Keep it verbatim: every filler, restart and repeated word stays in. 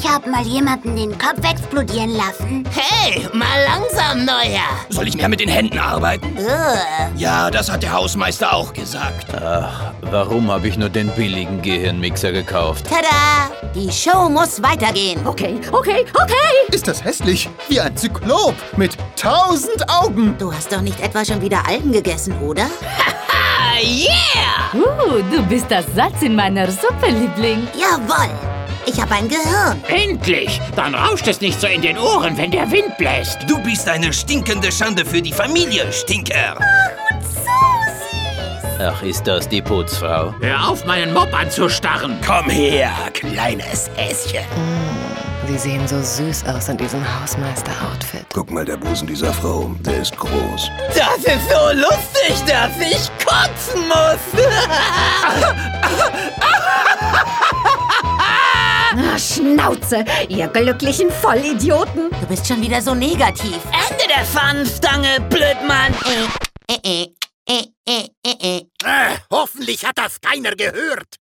habe mal jemanden den Kopf explodieren lassen. Hey, mal langsam, Neuer. Soll ich mehr mit den Händen arbeiten? Ugh. Ja, das hat der Hausmeister auch gesagt. Ach, warum habe ich nur den billigen Gehirnmixer gekauft? Tada! Die Show muss weitergehen. Okay, okay, okay. Ist das hässlich? Wie ein Zyklop mit tausend Augen. Du hast doch nicht etwa schon wieder Algen gegessen, oder? Ah, yeah! Uh, du bist das Salz in meiner Suppe, Liebling. Jawohl. Ich habe ein Gehirn. Endlich! Dann rauscht es nicht so in den Ohren, wenn der Wind bläst. Du bist eine stinkende Schande für die Familie, Stinker. Ach, ist das die Putzfrau? Hör auf, meinen Mob anzustarren. Komm her, kleines Häschen. Sie sehen so süß aus in diesem Hausmeister-Outfit. Guck mal, der Busen dieser Frau, der ist groß. Das ist so lustig, dass ich kotzen muss. Na, Schnauze, ihr glücklichen Vollidioten. Du bist schon wieder so negativ. Ende der Fahnenstange, Blödmann. Äh, äh, äh, äh, äh, äh. Äh, hoffentlich hat das keiner gehört.